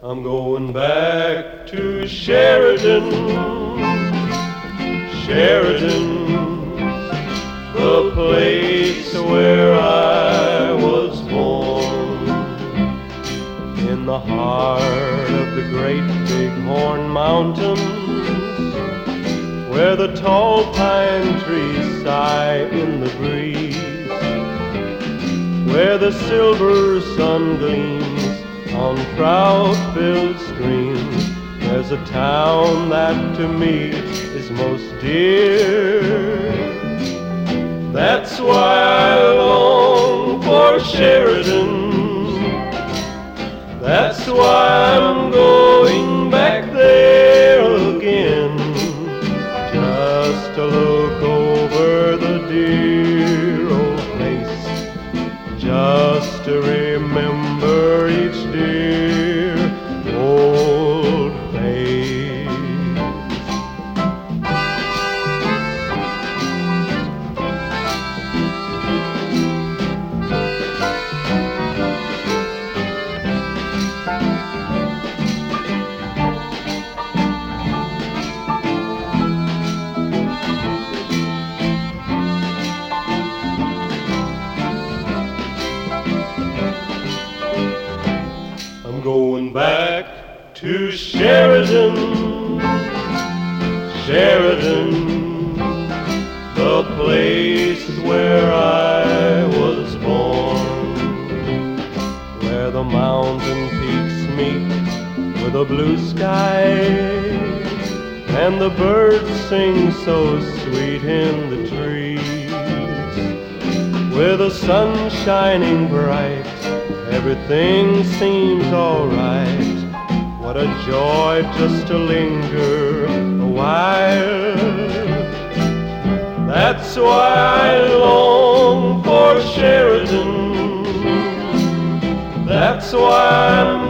I'm going back to Sheridan, Sheridan, the place where I was born, in the heart of the great Bighorn Mountains, where the tall pine trees sigh in the breeze, where the silver sun gleams on trout-filled streams. There's a town that to me is most dear. That's why I long for Sheridan. That's why I'm going back there again, just to look over the dear old place, just to remember each dear old face. I'm going back to Sheridan, Sheridan, the place where I was born, where the mountain peaks meet with a blue sky, and the birds sing so sweet in the trees, with the sun shining bright. Everything seems alright. What a joy just to linger a while. That's why I long for Sheridan. That's why I'm